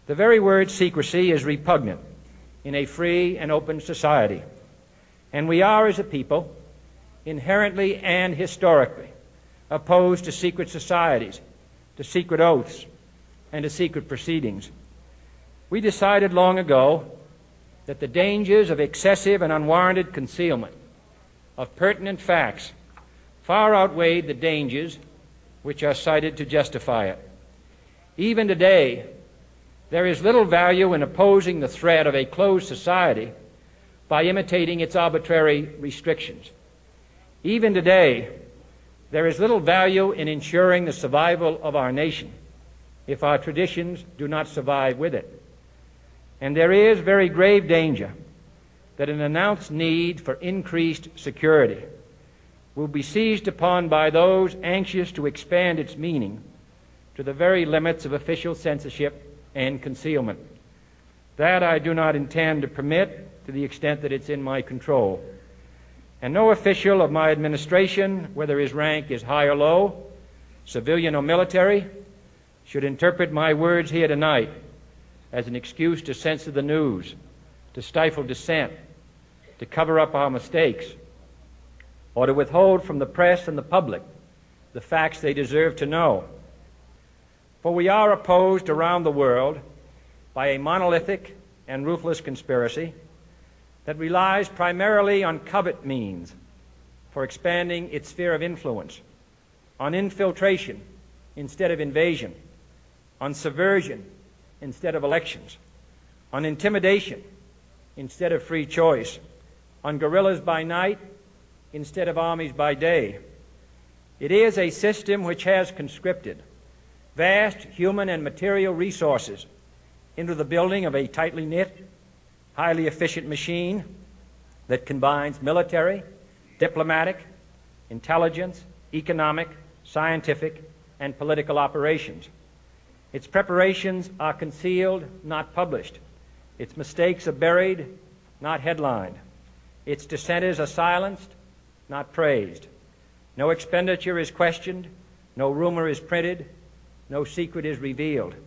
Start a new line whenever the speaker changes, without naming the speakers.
The very word secrecy is repugnant in a free and open society, and we are, as a people, inherently and historically opposed to secret societies, to secret oaths, and to secret proceedings. We decided long ago that the dangers of excessive and unwarranted concealment of pertinent facts far outweighed the dangers which are cited to justify it. Even today, there is little value in opposing the threat of a closed society by imitating its arbitrary restrictions. Even today, there is little value in ensuring the survival of our nation if our traditions do not survive with it. And there is very grave danger that an announced need for increased security will be seized upon by those anxious to expand its meaning to the very limits of official censorship and concealment. That I do not intend to permit to the extent that it's in my control. And no official of my administration, whether his rank is high or low, civilian or military, should interpret my words here tonight as an excuse to censor the news, to stifle dissent, to cover up our mistakes, or to withhold from the press and the public the facts they deserve to know. For we are opposed around the world by a monolithic and ruthless conspiracy that relies primarily on covert means for expanding its sphere of influence, on infiltration instead of invasion, on subversion instead of elections, on intimidation instead of free choice, on guerrillas by night instead of armies by day. It is a system which has conscripted vast human and material resources into the building of a tightly knit, highly efficient machine that combines military, diplomatic, intelligence, economic, scientific, and political operations. Its preparations are concealed, not published. Its mistakes are buried, not headlined. Its dissenters are silenced, not praised. No expenditure is questioned, no rumor is printed, no secret is revealed.